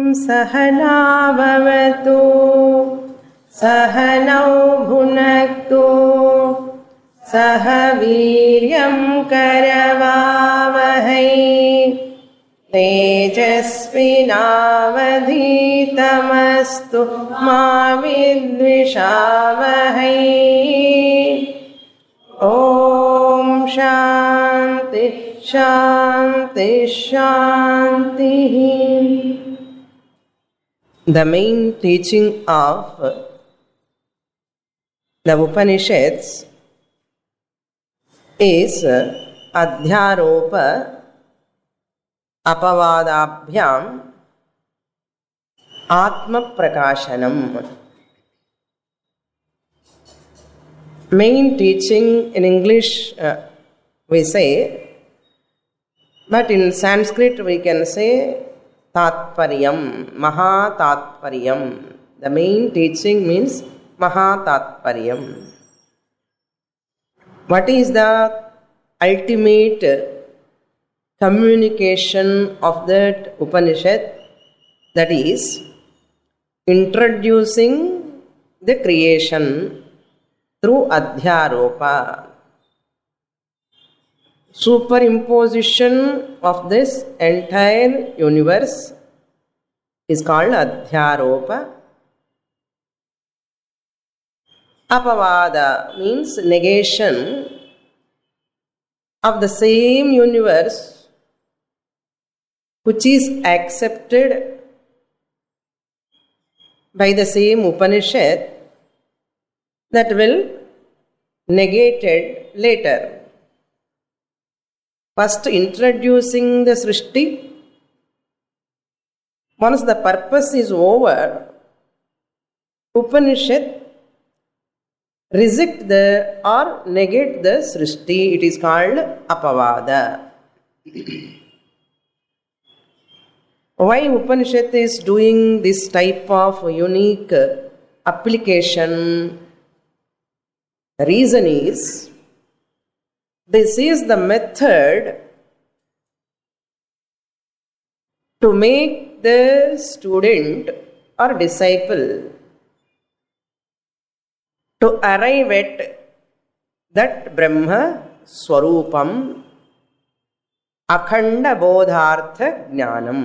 सहनाववतु सहनौ भुनक्तु सह वीर्यं करवावहै तेजस्विनावधीतमस्तु मा विद्विषावहै। ॐ शान्ति शान्ति शान्तिः। The main teaching of the Upanishads is Adhyaropa Apavadabhyam Atma Prakashanam. Main teaching in English we say, but in Sanskrit we can say Tatparyam, Maha Tatparyam. The main teaching means Maha Tatparyam. What is the ultimate communication of that Upanishad? That is introducing the creation through Adhyaropa. Superimposition of this entire universe is called Adhyaropa. Apavada means negation of the same universe which is accepted by the same Upanishad, that will negated later. First introducing the Srishti. Once the purpose is over, Upanishad reject the or negate the Srishti. It is called Apavada. Why Upanishad is doing this type of unique application? The reason is, this is the method to make the student or disciple to arrive at that Brahma Swarupam Akhanda Bodhartha Jnanam.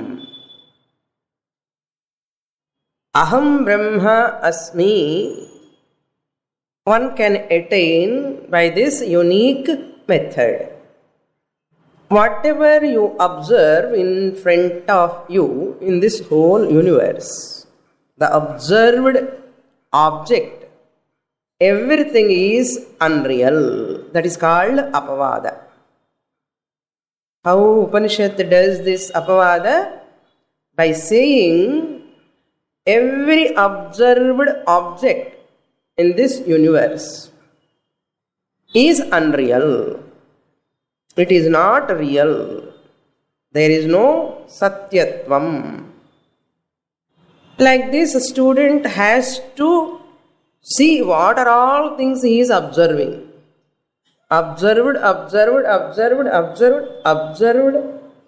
Aham Brahma Asmi, one can attain by this unique method. Whatever you observe in front of you in this whole universe, the observed object, everything is unreal. That is called Apavada. How Upanishad does this Apavada? By saying every observed object in this universe is unreal. It is not real. There is no Satyatvam. Like this, a student has to see what are all things he is observing. Observed, observed, observed, observed, observed.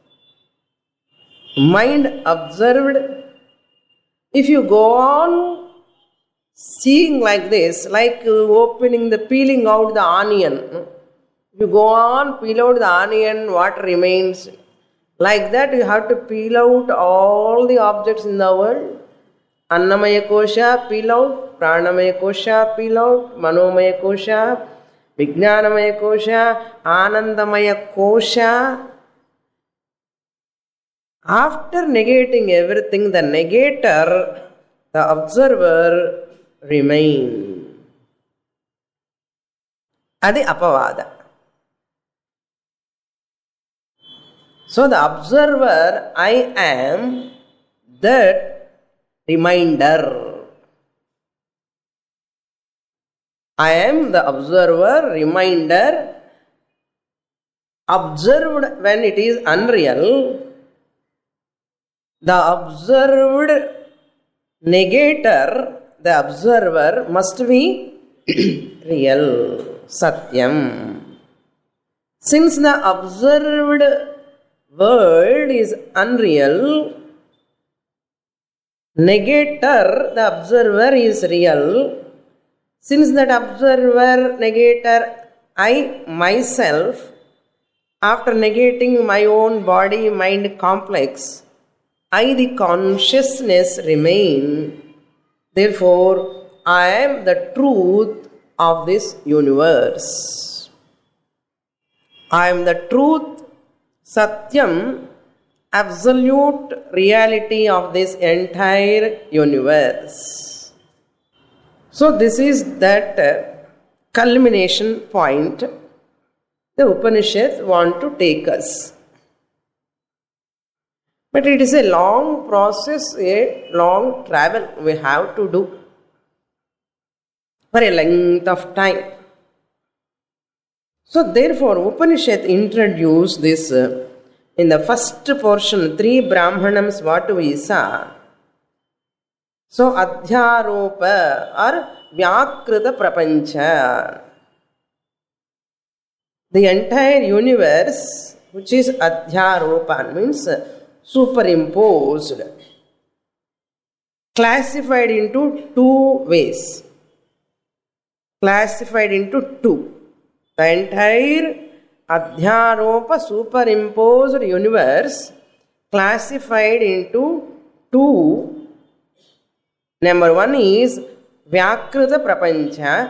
Mind observed. If you go on seeing like this, like peeling out the onion. If you go on, peel out the onion, what remains? Like that, you have to peel out all the objects in the world. Annamaya kosha, peel out. Pranamaya kosha, peel out. Manomaya kosha, Vijnanamaya kosha, Anandamaya kosha. After negating everything, the negator, the observer, remain. Adi Apavada. So the observer, I am that reminder. I am the observer, reminder. Observed when it is unreal, the observed negator, the observer, must be real, Satyam. Since the observed world is unreal, Negator, the observer, is real. Since that observer, negator, I myself, after negating my own body mind complex, I, the consciousness, remain. Therefore, I am the truth of this universe. I am the truth, Satyam, absolute reality of this entire universe. So this is that culmination point the Upanishads want to take us. But it is a long process, a long travel we have to do for a length of time. So therefore, Upanishad introduced this in the first portion, 3 Brahmanams, what we saw. So, Adhyaropa or Vyakrita Prapancha. The entire universe, which is Adhyaropa, means superimposed, classified into 2 ways. Classified into 2. The entire Adhyaropa superimposed universe classified into 2. Number 1 is Vyakrita Prapancha.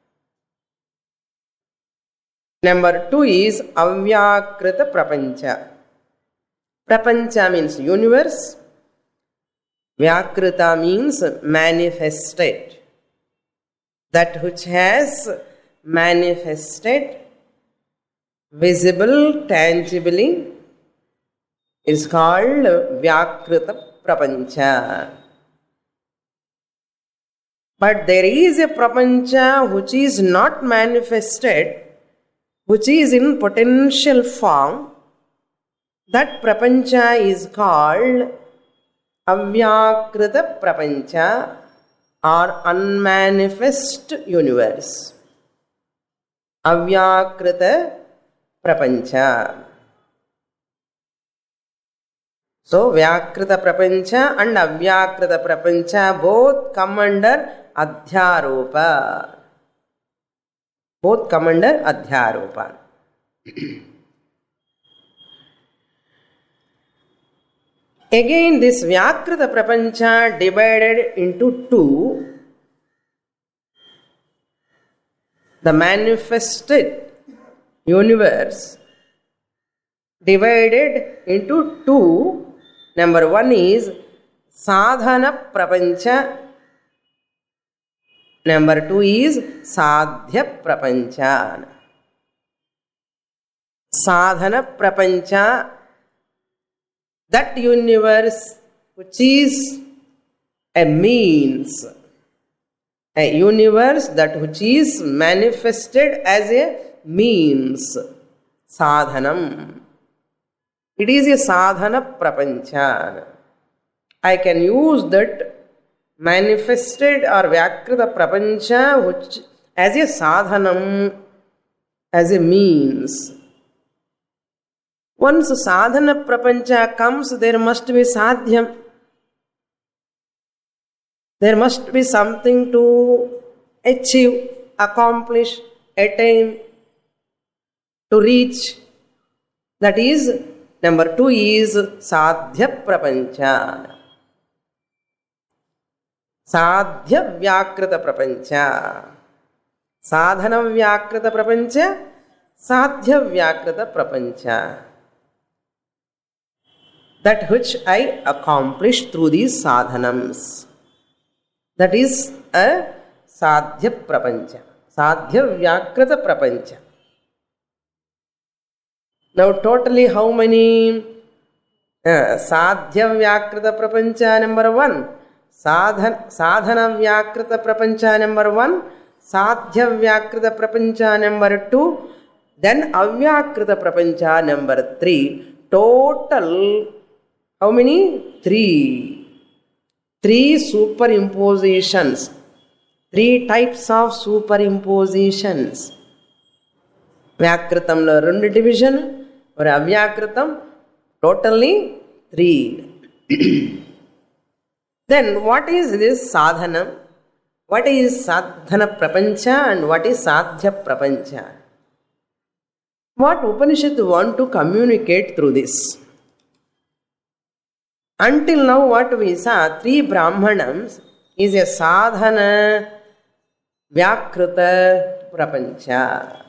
Number 2 is Avyakrita Prapancha. Prapancha means universe. Vyakrita means manifested. That which has manifested, visible, tangibly, is called Vyakrita Prapancha. But there is a Prapancha which is not manifested, which is in potential form. That Prapancha is called Avyakrita Prapancha or unmanifest universe. Avyakrita Prapancha. So, Vyakrita Prapancha and Avyakrita Prapancha both come under Adhyaropa. Both come under Adhyaropa. Again, this Vyakrita Prapancha divided into 2. The manifested universe divided into 2. Number 1 is Sadhana Prapancha. Number 2 is Sadhya Prapancha. Sadhana Prapancha, that universe which is a means, a universe that which is manifested as a means, sadhanam. It is a sadhana prapancha. I can use that manifested or Vyakrita prapancha which as a sadhanam, as a means. Once sadhana prapancha comes, there must be sadhyam. There must be something to achieve, accomplish, attain, to reach. That is, number 2 is sadhya prapancha. Sadhya Vyakrita prapancha. Sadhana Vyakrita prapancha, Sadhya Vyakrita prapancha. That which I accomplish through these sadhanams. That is a Sadhya prapancha. Sadhya Vyakrita prapancha. Now totally how many? Sadhya Vyakrita prapancha number 1. Sadhana Vyakrita prapancha number 1. Sadhya Vyakrita prapancha number 2. Then Avyakrita prapancha number 3. Total how many? 3. 3 superimpositions. 3 types of superimpositions. Vyakritamlo 2 division or Avyakritam totally 3. Then what is this sadhanam? What is sadhana prapancha and what is sadhya prapancha? What Upanishad want to communicate through this? Until now what we saw, 3 Brahmanams is a sadhana vyakrita prapancha.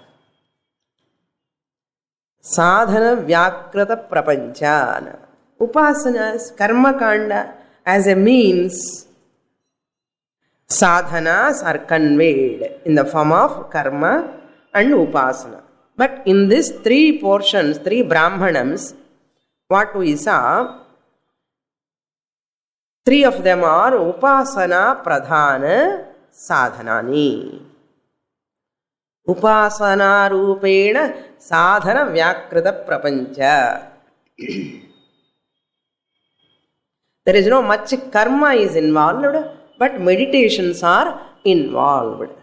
Sadhana vyakrita prapancha. Upasanas, karma kanda as a means. Sadhanas are conveyed in the form of karma and upasana. But in these 3 portions, 3 Brahmanams, what we saw, 3 of them are upasana pradhana sadhanani. Upasana rupena sadhana vyakrita prapancha. There is no much karma is involved, but meditations are involved.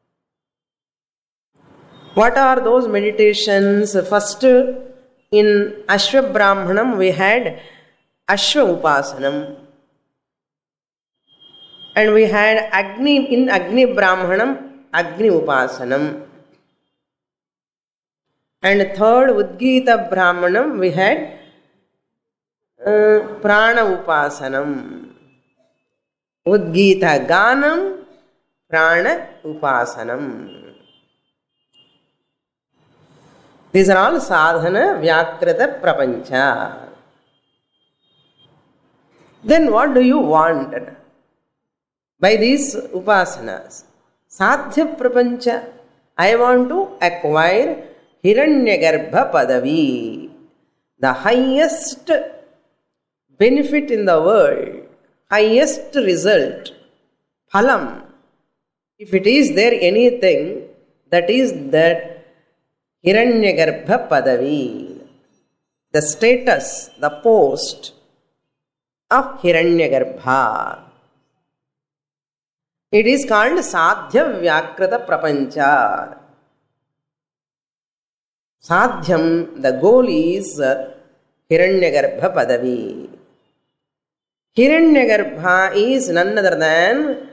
What are those meditations? First, in Ashwa Brahmanam, we had Ashwa Upasanam. And we had in Agni Brahmanam, Agni Upasanam. And third, Udgita Brahmanam, we had Prana Upasanam. Udgita Ganam, Prana Upasanam. These are all sadhana vyakrita prapancha. Then what do you want by these upasanas? Sadhya prapancha. I want to acquire Hiranyagarbha Padavi, the highest benefit in the world, highest result, phalam. If it is there anything, that is that Hiranyagarbha Padavi, the status, the post of Hiranyagarbha. It is called Sadhya Vyakrita Prapancha. Sadhyam, the goal is Hiranyagarbha Padavi. Hiranyagarbha is none other than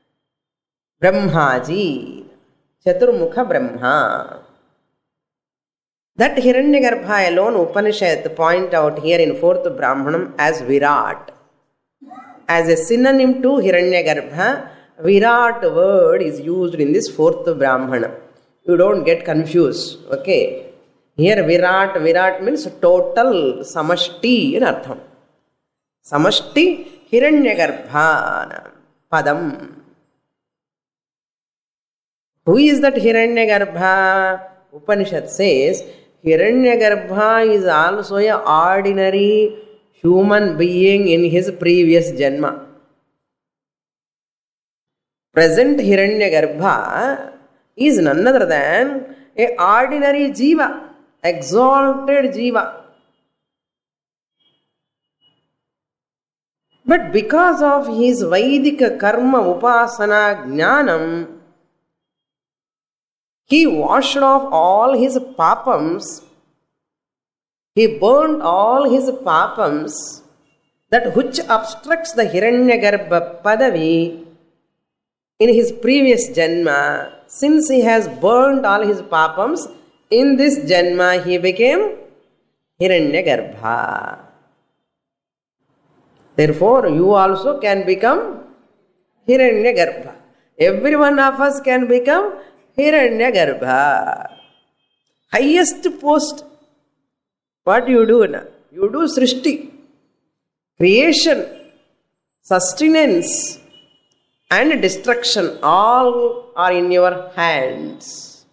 Brahmaji, Chaturmukha Brahma. That Hiranyagarbha alone Upanishad point out here in 4th Brahmanam as Virat. As a synonym to Hiranyagarbha, Virat word is used in this 4th Brahmanam. You don't get confused. Okay. Here Virat means total samashti in artham. Samashti Hiranyagarbha Padam. Who is that Hiranyagarbha? Upanishad says Hiranyagarbha is also an ordinary human being in his previous janma. Present Hiranyagarbha is none other than an ordinary jiva, exalted jiva. But because of his Vaidika karma upasana jnanam, he washed off all his papams. He burned all his papams, that which obstructs the Hiranyagarbha Padavi in his previous janma. Since he has burned all his papams, in this janma he became Hiranyagarbha. Therefore, you also can become Hiranyagarbha. Every one of us can become Hiranyagarbha. Highest post. What you do now? You do Srishti, creation, sustenance and destruction. All are in your hands.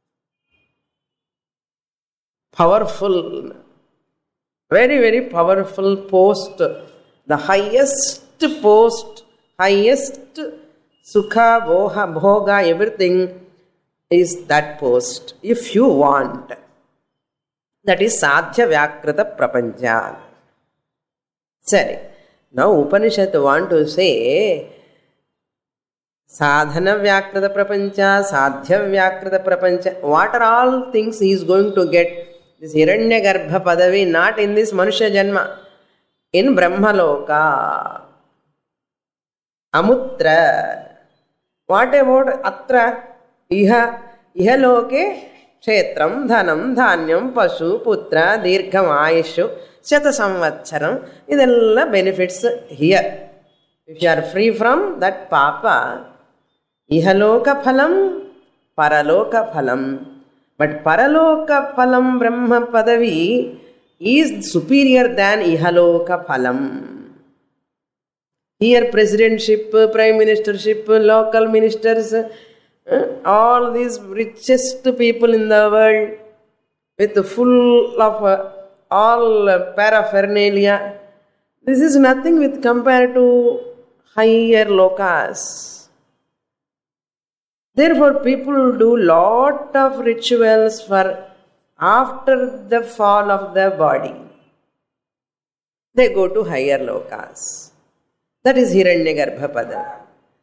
Powerful, very, very powerful post. The highest post, highest sukha, bhoga, everything is that post. If you want, that is Sadhya Vyakrita Prapancha. Sorry. Now Upanishad want to say Sadhana Vyakrita Prapancha, Sadhya Vyakrita Prapancha. What are all things he is going to get? This Hiranyagarbha Padavi, not in this Manusha Janma, in Brahmaloka. Amutra. What about Atra? Iha loke kshetram dhanam dhanyam pasu putra dirgham ayushu shata samvatsaram. Idella benefits here. If you are free from that papa, ihaloka phalam, paraloka phalam. But paraloka phalam brahma padavi is superior than ihaloka phalam. Here presidentship, prime ministership, local ministers, all these richest people in the world with full of all paraphernalia. This is nothing with compared to higher lokas. Therefore, people do lot of rituals for after the fall of the body. They go to higher lokas. That is Hiranyagarbha pada.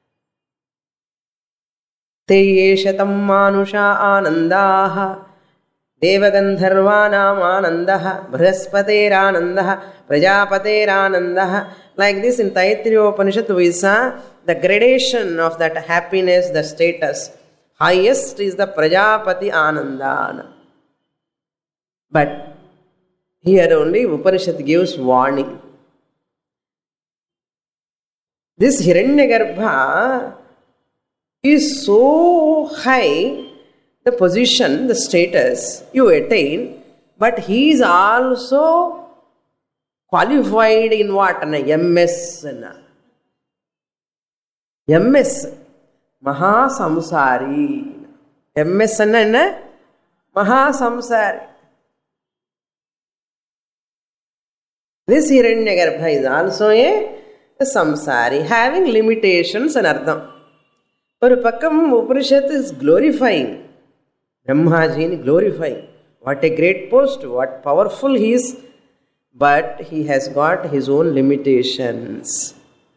Te shatam manusha anandaha devagandharvanam anandaha brahaspater anandaha prajapater anandaha. Like this in Taittiriya Upanishad we saw the gradation of that happiness, the status. Highest is the Prajapati Anandana. But here only Upanishad gives warning. This Hiranyagarbha is so high, the position, the status you attain, but he is also qualified in what? MS. MS. Mahasamsari. MS is Mahasamsari. This Hiranyagarbha is also a samsari, having limitations and ardham. Or Pakam Upanishad is glorifying. Brahmaji glorifying. What a great post, what powerful he is. But he has got his own limitations.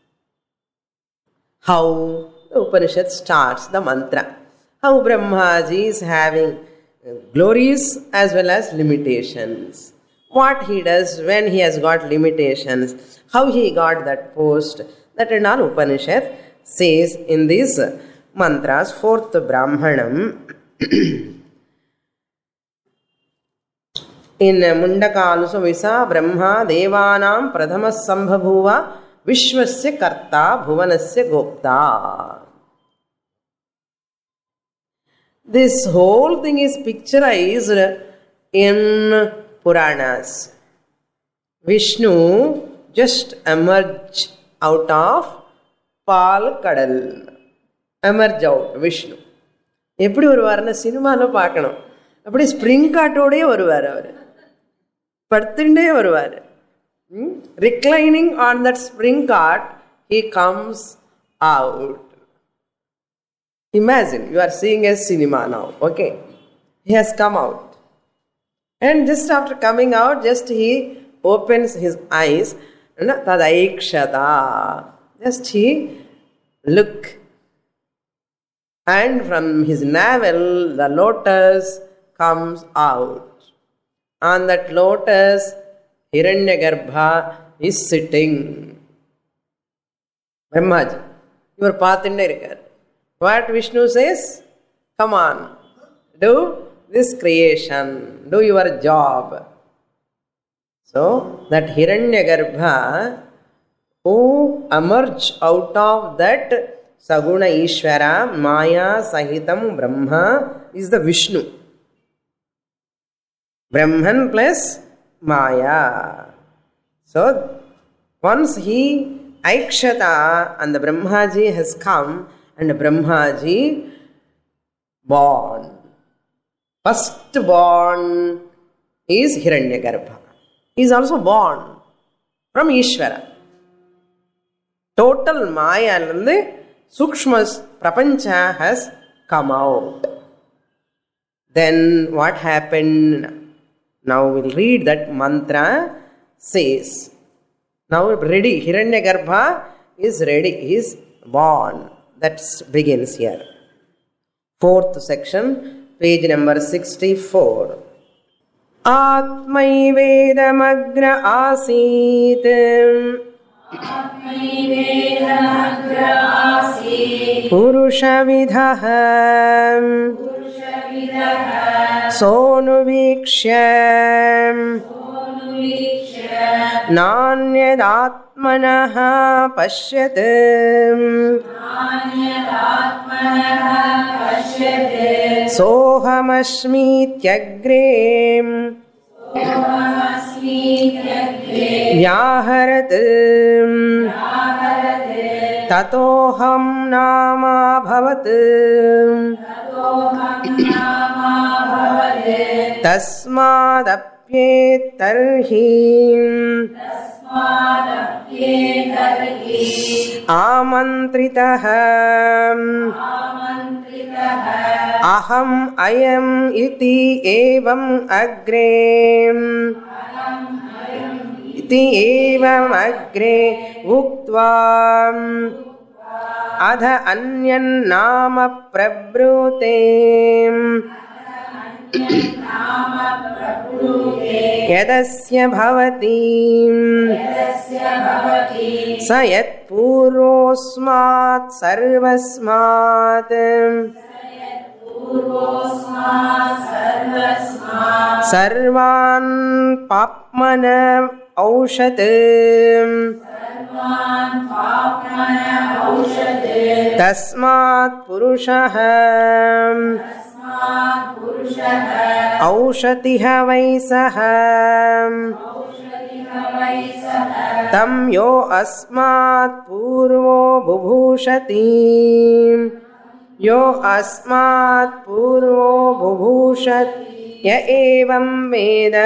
How the Upanishad starts the mantra. How Brahmaji is having glories as well as limitations. What he does when he has got limitations. How he got that post. That and all Upanishad says in these mantras. Fourth Brahmanam. In Mundaka also we saw Brahma Devanam Pradhamas Sambhabhuva Vishwasya Karta Bhuvanasya Gopta. This whole thing is picturized in Puranas. Vishnu just emerged out of Pal Kadal. Emerge out Vishnu. எப்படி வருவாருன்னா சினிமாவில் பார்க்கணும். அப்படி spring காட்டோடய வருவார். அவர் படுத்துட்டே வருவார். Reclining on that spring cart, he comes out. Imagine, you are seeing a cinema now, okay? He has come out. And just after coming out, just he opens his eyes, tadaikshata. Just he look. And from his navel, the lotus comes out. On that lotus, Hiranyagarbha is sitting. Brahmaji, you are pathinde irukar. What Vishnu says? Come on, do this creation, do your job. So, that Hiranyagarbha who emerge out of that Saguna Ishvara, Maya Sahitam Brahma is the Vishnu. Brahman plus Maya. So, once he Aikshata and the Brahmaji has come and Brahmaji born. First born is Hiranyagarbha. He is also born from Ishvara. Total Maya and the Sukshma Prapancha has come out. Then what happened? Now we'll read that mantra says. Now ready, Hiranyagarbha is ready, he is born. That begins here. Fourth section, page number 64. Atmai Vedamagra Asit पुरुषविदः सोऽनुवीक्ष्य नान्यदात्मनः पश्यत् सोऽहमस्मीत्यग्रे व्याहरत् ततोऽहं नामाभवत् तस्मादप्येतर्हि आमन्त्रितः अहम् अयम् इति एवम् अग्रे उक्त्वा अध अन्यन्नाम प्रब्रूते यदस्य भवति स यत्पूर्वोऽस्मात् सर्वस्मात् सर्वान् पाप्मन औषत् तस्मात् पुरुषः औषतिः वै सः तं यो अस्मात् पूर्वो बुभूषति य एवं वेद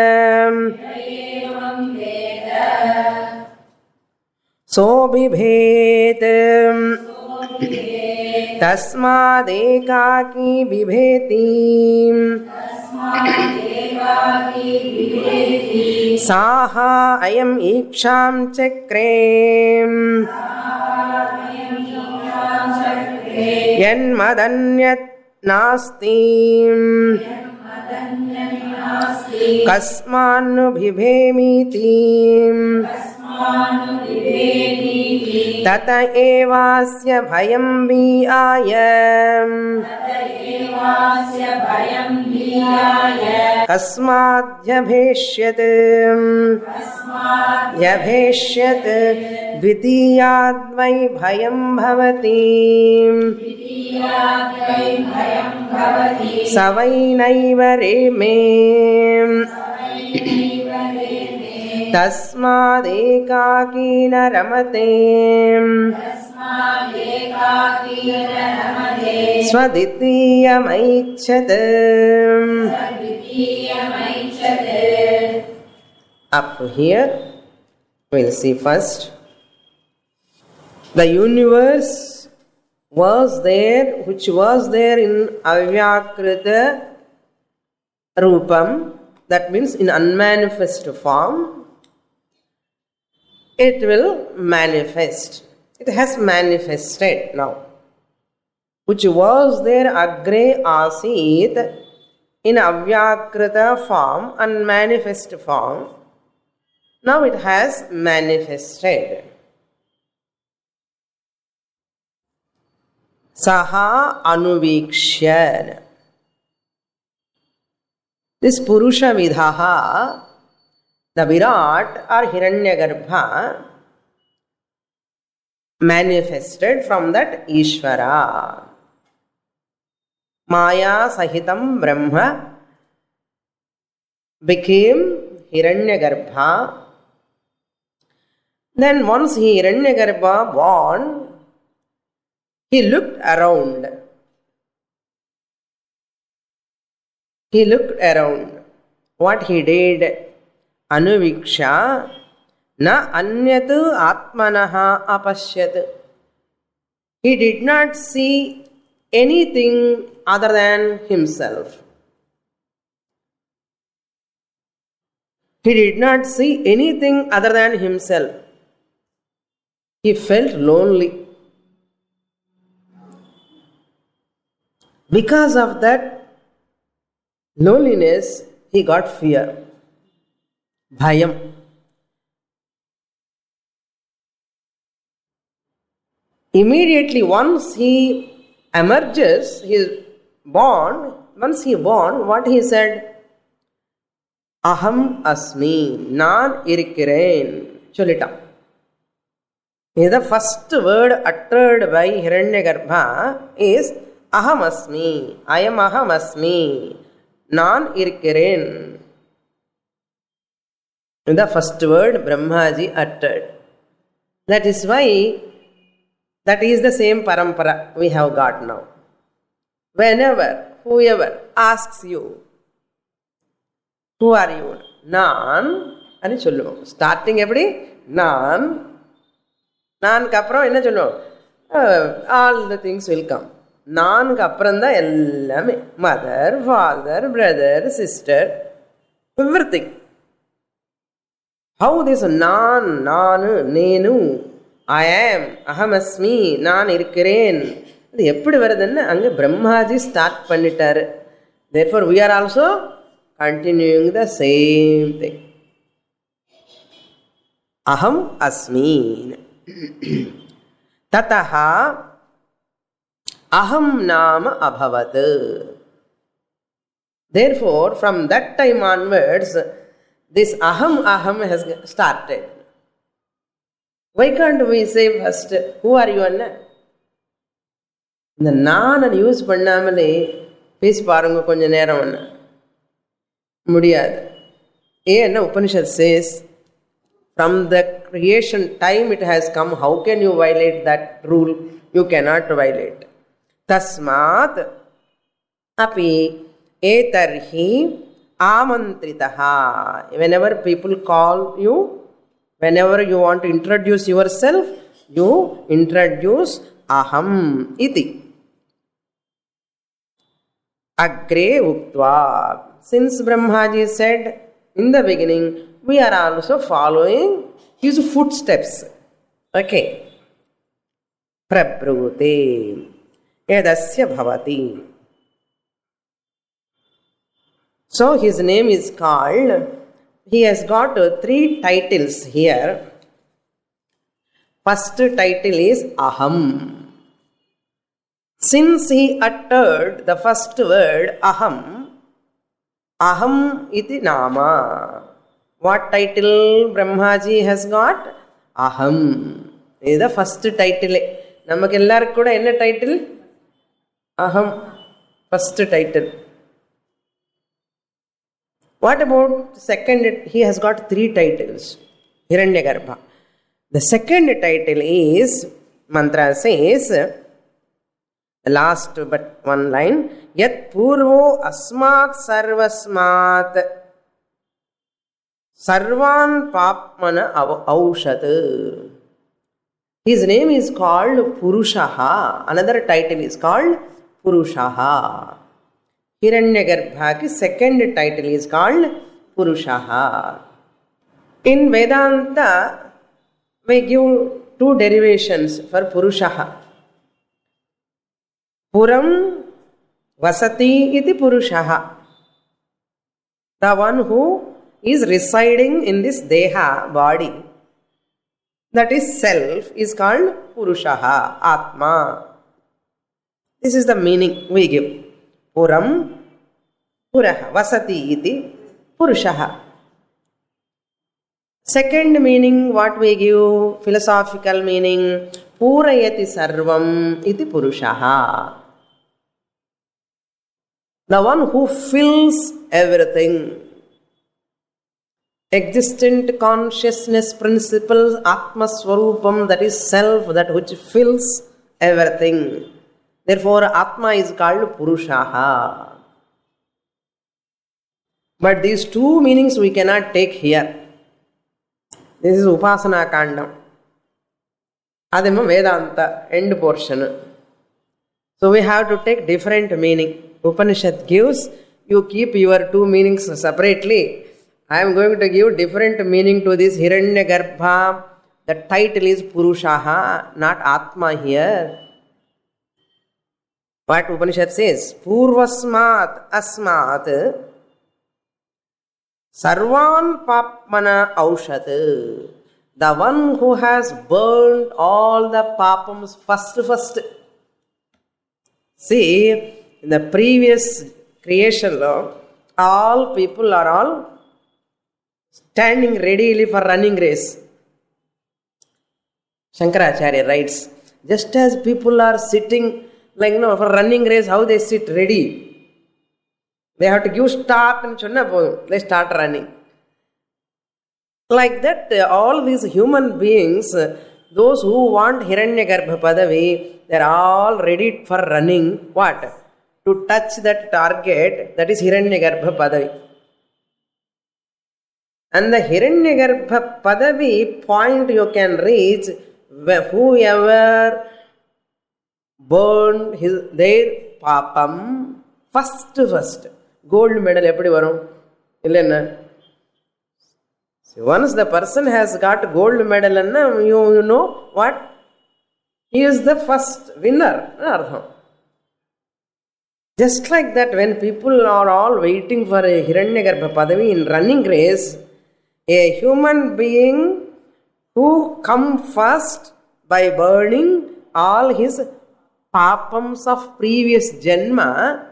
सोऽबिभेत् तस्मादेकाकी बिभेति साह अयम् ईक्षां चक्रे यन्मदन्यत् नास्ति कस्मान्नु बिभेमीति तत एवास्य भयं विहाय कस्माद्यभेष्यत् द्वितीयाद्वै भयं भवति स वै नैव रेमे तस्मादेकाकी न रमते स्वद्वितीयमैच्छत् Up here we'll see first the universe which was there in avyakrita rupam, that means in unmanifest form. It will manifest. It has manifested now. Which was there agre asit in avyakrita form, unmanifest form. Now it has manifested. Saha anuvikshya. This Purusha Vidhaha, the Virat or Hiranyagarbha, manifested from that Ishvara. Maya Sahitam Brahma became Hiranyagarbha. Then once Hiranyagarbha born, he looked around. What he did? Anuviksha na anyat atmanaha apashyat. He did not see anything other than himself. He did not see anything other than himself. He felt lonely. Because of that loneliness, he got fear. Bhayam. Immediately once he emerges, he is born, once he born, what he said? Aham asmi, naan irikkiren. Sollitam. The first word uttered by Hiranyagarbha is Aham asmi, I am Aham asmi, naan irikkiren. The first word Brahmaji uttered. That is why that is the same parampara we have got now. Whenever, whoever asks you, who are you? Naan. Ani solluvom. Starting every Naan. Naan kapram enna solluvom? All the things will come. Naan kapram da ellame. Mother, father, brother, sister, everything. How this Naan, Nenu, I am, Ahamasmi, Naan irikkiren. இது எப்படி வருதுன்னு அங்கே Brahmaji start பண்ணிட்டாரு. Therefore we are also continuing the same thing. Aham asmi. Tataha aham nama abhavat. Therefore from that time onwards this aham has started. Why can't we say first, who are you? Anna? இந்த நான் use பண்ணாமலே பேசி பாருங்க கொஞ்ச நேரம் ஒன்று முடியாது. ஏன்னா Upanishad says from the creation time it has come. How can you violate that rule? You cannot violate. தஸ்மாத் அப்பி ஏதர்ஹி ஆமந்திரிதா. whenever people call you, whenever you want to introduce yourself, you introduce aham iti. Agre uktva. Since Brahmaji said in the beginning, we are also following his footsteps. Okay. Prabrute yadasya bhavati. So his name is called, he has got 3 titles here. First title is Aham. Since he uttered the first word Aham, Aham iti nama. What title Brahmaji has got? Aham. This is the first title. Namak ellarku kuda enna title? Aham. First title. What about second? He has got 3 titles. Hiranyagarbha. The second title is, mantra says, last but one line, Yat purvo asmat sarvasmat sarvan papmana aushat. His name is called Purushaha. Another title is called Purushaha. Hiranyagarbha's second title is called Purushaha. In Vedanta, we give 2 derivations for Purushaha. Puram vasati iti Purushaha. The one who is residing in this deha, body, that is self, is called Purushaha, Atma. This is the meaning we give. Puram, Puraha, vasati iti Purushaha. Second meaning, what we give, philosophical meaning, Purayati sarvam iti Purushaha. The one who fills everything. Existent consciousness principle, Atma Swarupam, that is self, that which fills everything. Therefore, Atma is called Purushaha. But these 2 meanings we cannot take here. This is Upasana Kandam. Adima Vedanta, end portion. So we have to take different meaning. Upanishad gives, you keep your 2 meanings separately. I am going to give different meaning to this Hiranyagarbha. The title is Purushaha, not Atma here. What Upanishad says, Purvasmat asmat sarvan papmana aushat. The one who has burned all the papams first. See, in the previous creation law, all people are all standing readily for running race. Shankaracharya writes, just as people are sitting like, for running race, how they sit ready. They have to give start and they start running. Like that, all these human beings, those who want Hiranyagarbha Padavi, they are all ready for running. What? To touch that target, that is Hiranyagarbha Padavi. And the Hiranyagarbha Padavi point you can reach whoever burned their papam first. Gold medal eppadi varum illenna. Once the person has got gold medal anna, you know what, he is the first winner. Just like that, when people are all waiting for a Hiranyagarbha Padavi in running race, a human being who come first by burning all his papams of previous janma,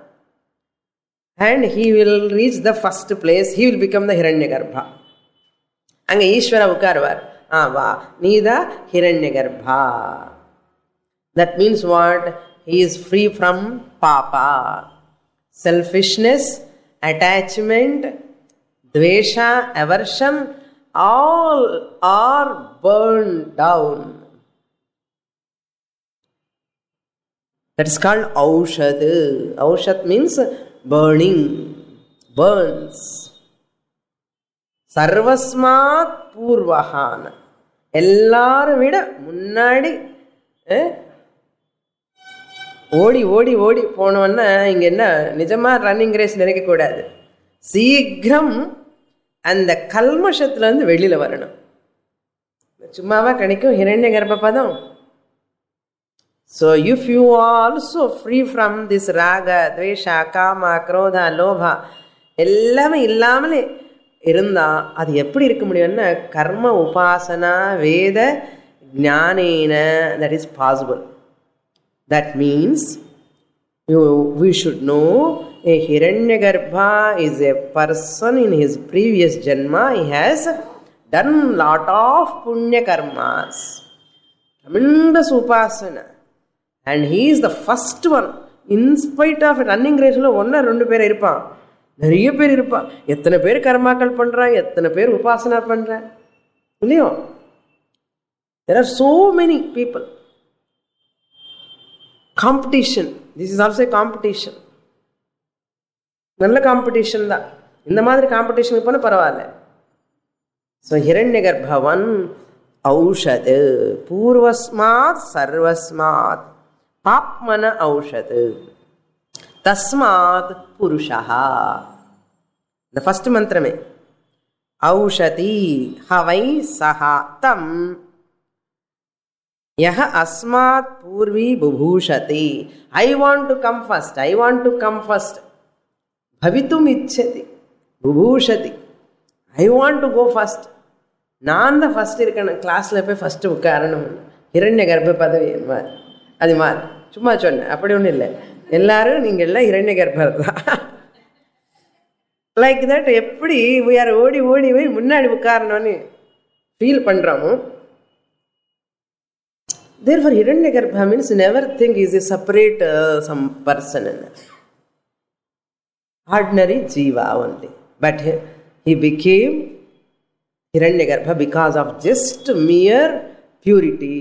and he will reach the first place, he will become the Hiranyagarbha. Anga Ishvara ukarvar, va nida Hiranyagarbha. That means what? He is free from papa, selfishness, attachment, dvesha, aversion, all are burned down. That is called Aushad. Aushad means burning, burns. Sarvasmat Purvahana. எல்லாரும் விட முன்னாடி ஓடி ஓடி ஓடி போனோன்னா இங்கே என்ன நிஜமாக ரன்னிங் ரேஸ் நினைக்கக்கூடாது. சீக்கிரம் அந்த கல்மஷத்துலேருந்து வெளியில் வரணும். சும்மாவா கிடைக்கும் ஹிரண்யகர்ப்ப பதம்? So if you are also free from this raga, dvesha, kama, krodha, lobha, எல்லாமே இல்லாமலே இருந்தா அது எப்படி இருக்க முடியும்னா கர்ம உபாசனா வேத ஞானேன that is possible. That means we should know a Hiranyagarbha is a person in his previous janma. He has done lot of punya karmas, tremendous upasana, and he is the first one. In spite of running race lo onna rendu பேர் இருப்பான், நிறைய பேர் இருப்பான். எத்தனை பேர் கர்மாக்கள் பண்றான், எத்தனை பேர் உபாசனா பண்றான் இல்லையோ? There are so many people. Competition, this is also a competition. நல்ல காம்படிஷன் தான். இந்த மாதிரி காம்படிஷனுக்கு போனால் பரவாயில்ல. ஸோ ஹிரண்யகர்பவன் ஔஷது பூர்வஸ்மாத் சர்வஸ்மாத் பாப்மன ஔஷது தஸ்மாத் புருஷா. இந்த ஃபர்ஸ்ட் மந்திரமே ஔஷதி ஹவை சஹா தம் யஹ அஸ்மாத் பூர்வி புபூஷதி. I want to come first, I want to come first. பவித்தும் இச்சதி புபூஷதி. I want to go first. நான் தான் ஃபர்ஸ்ட் இருக்கணும், கிளாஸில் போய் ஃபஸ்ட்டு உட்காரணும். ஹிரண்யகர்ப்ப பதவி அது மாதிரி சும்மா சொன்னேன், அப்படி ஒன்றும் இல்லை. எல்லாரும் நீங்கள் எல்லாம் ஹிரண்யகர்ப்பர் தான். லைக் தட் எப்படி we are ஓடி ஓடி போய் முன்னாடி உட்காரணும்னு ஃபீல் பண்ணுறோமோ. Therefore, Hiranyagarbha means never think he is a separate some person. Ordinary jiva only. But he became Hiranyagarbha because of just mere purity.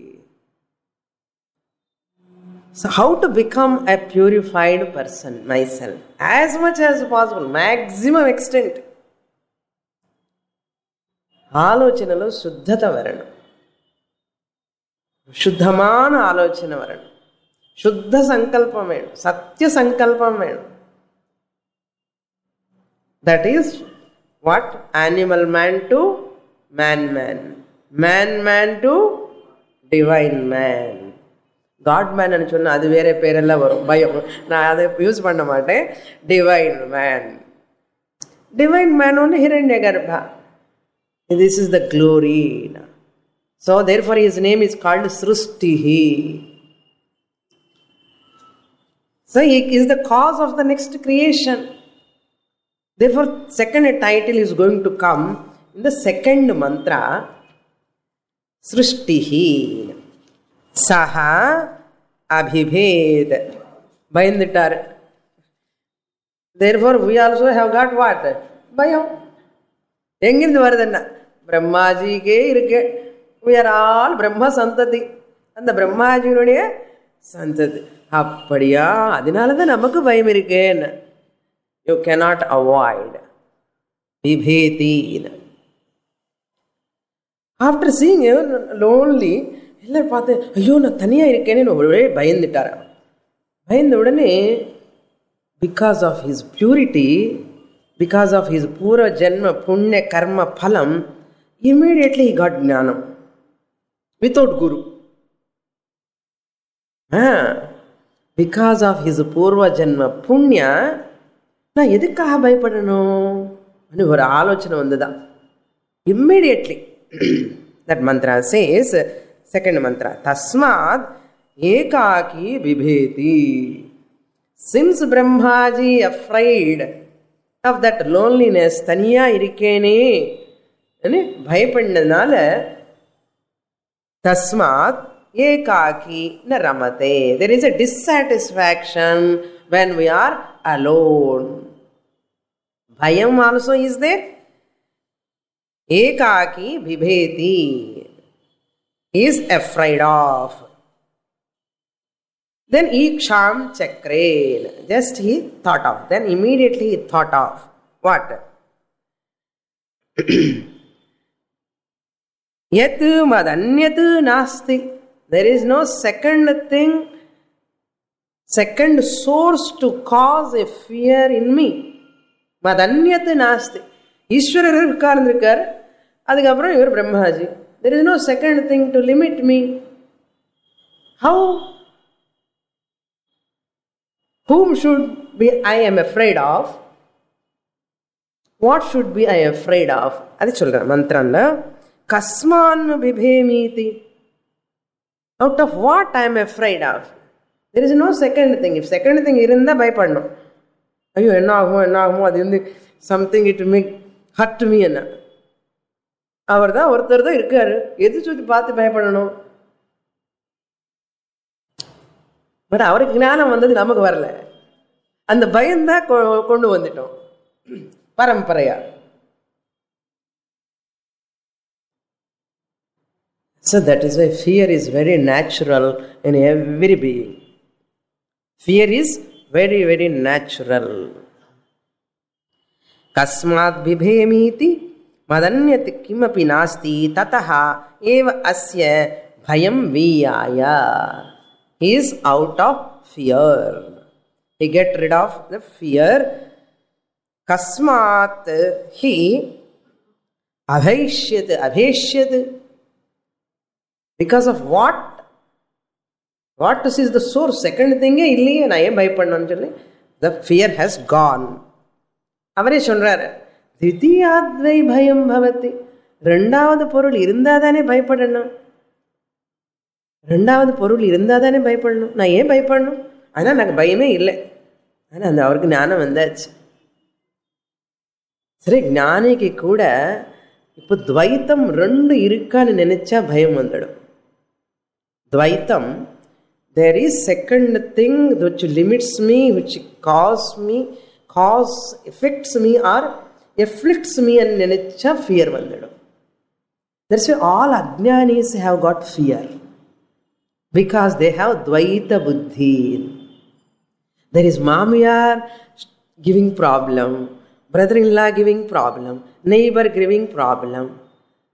So how to become a purified person myself? As much as possible, maximum extent. ఆలోచనలో శుద్ధత వరణం, శుద్ధமான ஆலோசனை வரணும், சுத்த சங்கல்பம் வேணும், சத்திய சங்கல்பம் வேணும். That is what? Animal man to man man, man man to divine man. God man னு சொன்னால் அது வேற பேரெல்லாம் வரும், பயம். நான் அதை யூஸ் பண்ண மாட்டேன். டிவைன் மேன், டிவைன் மேன் ஒன்று ஹிரண்யகர்பா. This is the glory. So therefore his name is called Srushtihi. So he is the cause of the next creation. Therefore, second title is going to come in the second mantra, Srushtihi. Saha Abhibhed. Bayandittar. Therefore, we also have got what? Bayam. Engindu varudana. Brahmaji ke irukke. We are all Brahma Santati. And the Brahmaji nudiya Santati. Appadiya. Adinalatha namakku bayam irukken. You cannot avoid. Vibheti. After seeing him lonely, எல்லாரும் பார்த்து ஐயோ நான் தனியாக இருக்கேன்னு ஒரே பயந்துட்டார். பயந்த உடனே because of his purity, because of his பூர்வ ஜென்ம புண்ணிய கர்ம பலம், இம்மீடியட்லி ஹி காட் ஞானம் without guru. Because of his பூர்வ ஜென்ம புண்ணிய நான் எதுக்காக பயப்படணும் ஒரு ஆலோசனை வந்துதான். Immediately that mantra says, second mantra, Tasmad Ekaki Vibheti. Since Brahmaji afraid of that loneliness, Taniya irikene, bhayapadnadanaala, Tasmad Ekaki na ramate. There is a dissatisfaction when we are alone. Bhayam also is there. Ekaki Vibheti. He is afraid of. Then Iksham Chakren. Just he thought of. Then immediately he thought of. What? Yat madanyat nasti. There is no second thing, second source to cause a fear in me. Madanyat nasti. Ishwarar irukar. Adukapram ivar Brahmaji. There is no second thing to limit me. How? Whom should be I am afraid of? What should be I afraid of? Adi solra mantranda. Kasman bibhemiti. Out of what I am afraid of? There is no second thing. If second thing irunda bhayapadnom. Ayyo enna agumo adu indi something it will make hurt me enna. அவர் தான் ஒருத்தர் தான் இருக்காரு, எது சுற்றி பார்த்து பயப்படணும்? But அவருக்கு ஞானம் வந்தது, நமக்கு வரல. அந்த பயம்தான் கொண்டு வந்துட்டோம் பரம்பரையா. So that is why fear is very natural in every being. Fear is very, very natural. Kasmat bibhemiti madanyat kimapi nasti tataha eva asya bhayam viyaya. He is out of fear. He get rid of the fear. Kasmat he abheshyat. Because of what? What is the source? Second thing illiye na yen bhayapadanu solli the fear has gone. அவரே சொல்றாரு, தித்தியாத்வை பயம் பவதி. ரெண்டாவது பொருள் இருந்தாதானே பயப்படணும். ரெண்டாவது பொருள் இருந்தாதானே பயப்படணும். நான் ஏன் பயப்படணும்? ஆனால் எனக்கு பயமே இல்லை. ஆனால் அந்த அவருக்கு ஞானம் வந்தாச்சு. சரி, ஞானிக்கு கூட இப்போ துவைத்தம் ரெண்டு இருக்கான்னு நினைச்சா பயம் வந்துடும். துவைத்தம், there is second thing which limits me, which affects me or afflicts me and nenicha fear vandidum. That's why all ajnanis have got fear, because they have dvaita buddhi. There is mamiyar giving problem, brother-in-law giving problem, neighbor giving problem.